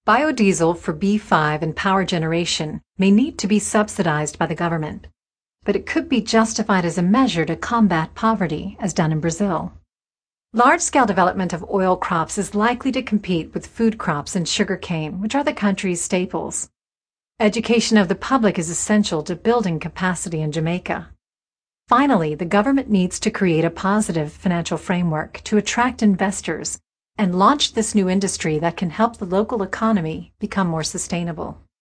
Biodiesel for B5 and power generation may need to be subsidized by the government, but it could be justified as a measure to combat poverty, as done in Brazil. Large-scale development of oil crops is likely to compete with food crops and sugarcane, which are the country's staples. Education of the public is essential to building capacity in Jamaica. Finally, the government needs to create a positive financial framework to attract investors and launch this new industry that can help the local economy become more sustainable.